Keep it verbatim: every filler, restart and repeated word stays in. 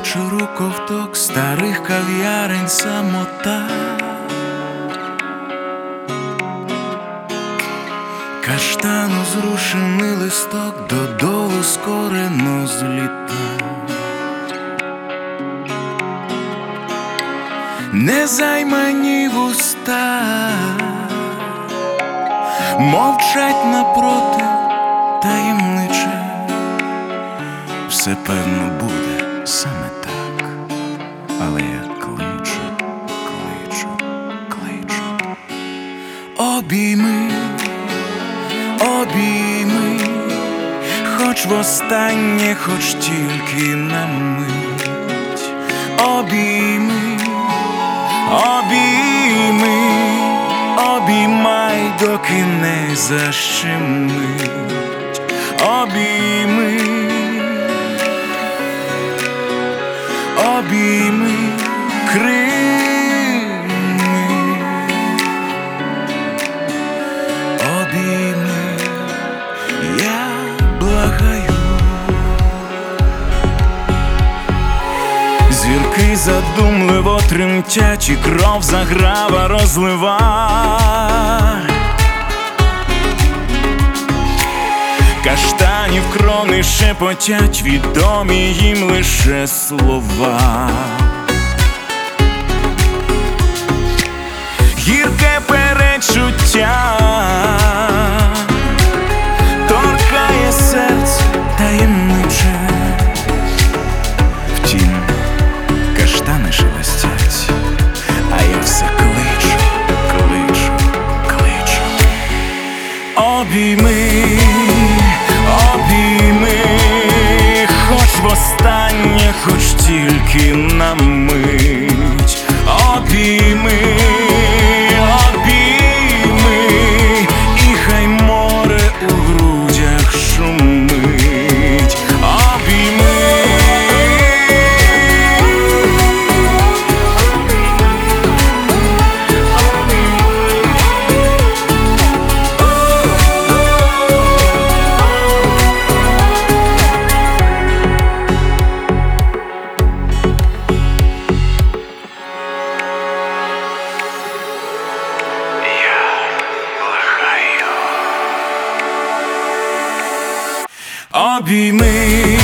вечору ковток старих кав'ярень, самота. Каштану зрушений листок додолу скорено зліта. Незаймані вуста мовчать напроти таємниче. Все певно буде саме так, але я кличу, кличу, кличу. Обійми, обійми, хоч востаннє, хоч тільки на мить. Обійми, обійми, обіймай, доки не защемить. Обійми, обійми крильми, обійми, я благаю. Зірки задумливо тремтять, і кров заграва розлива. Каштанів крони шепотять, відомі їм лише слова. Гірке перечуття торкає серце таємниче. Втім, каштани шелестять, а я все кличу, кличу, кличу. Обійми, обійми, хоч востаннє, хоч тільки на мить. Обійми, обійми, і хай море у грудях шумить. Обійми, обійми.